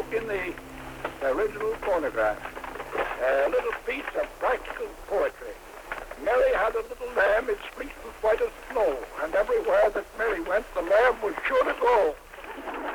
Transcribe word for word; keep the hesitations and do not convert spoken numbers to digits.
in the original phonograph. A little piece of practical poetry. Mary had a little lamb, its fleece was white as snow, and everywhere that Mary went, the lamb was sure to go.